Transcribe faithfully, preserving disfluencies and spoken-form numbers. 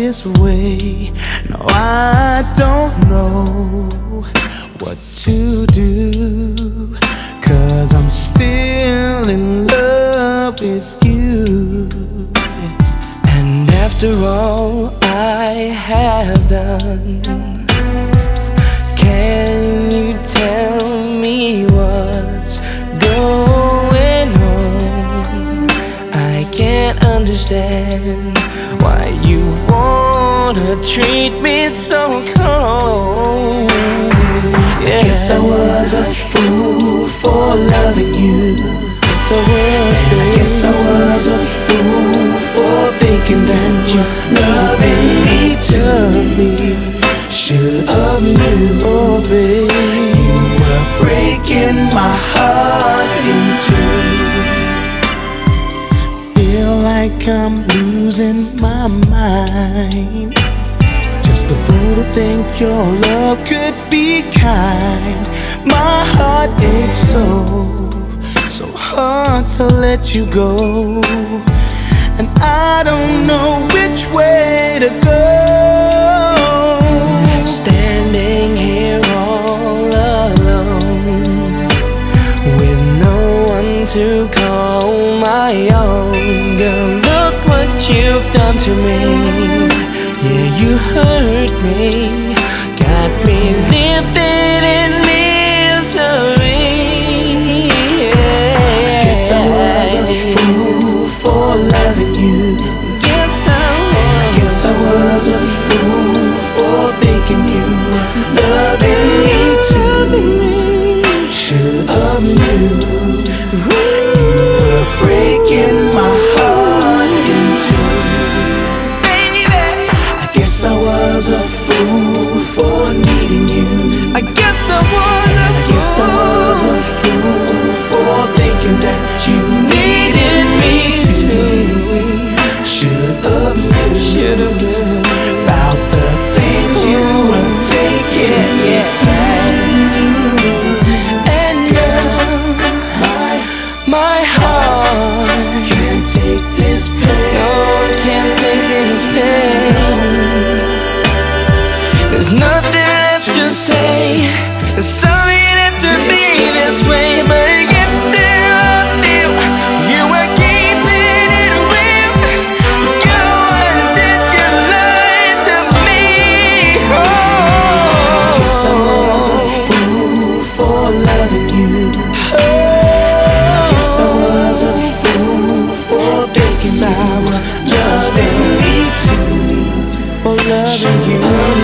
this way. No, I don't know what to do, 'cause I'm still in love with you. And after all I have done, can you tell me what's going on? I can't understand why you wanna treat me so cold. Yeah. I guess I was a fool for loving you. So was and I guess I was a fool for thinking that you loving each of me. Should've knew, oh babe, you were breaking my heart in two. Feel like I'm losing my mind. Just a fool to think your love could be kind. My heart aches so, so hard to let you go, and I don't know which way to go. Standing here all alone, with no one to call my own. Girl, look what you've done to me. Yeah, you hurt me, got me living in misery. Yeah. I guess I was a fool for loving you. Guess I was. And I guess I was a fool for thinking you were loving me too. Should've knew you were breaking my heart in two. I was a fool for needing you. I guess I was a fool. I guess I was a fool for thinking that you needed me too. Should've known, should've known about the things you were taking me through. And now my my heart can't take this pain. No, it can't take this pain. There's nothing left to say. Sorry that to be this way, but yet still I feel you were keeping it real. Girl, why did you lie to me? Oh, I guess I was a fool for loving you. And I guess I was a fool for thinking I was just a me too for loving you.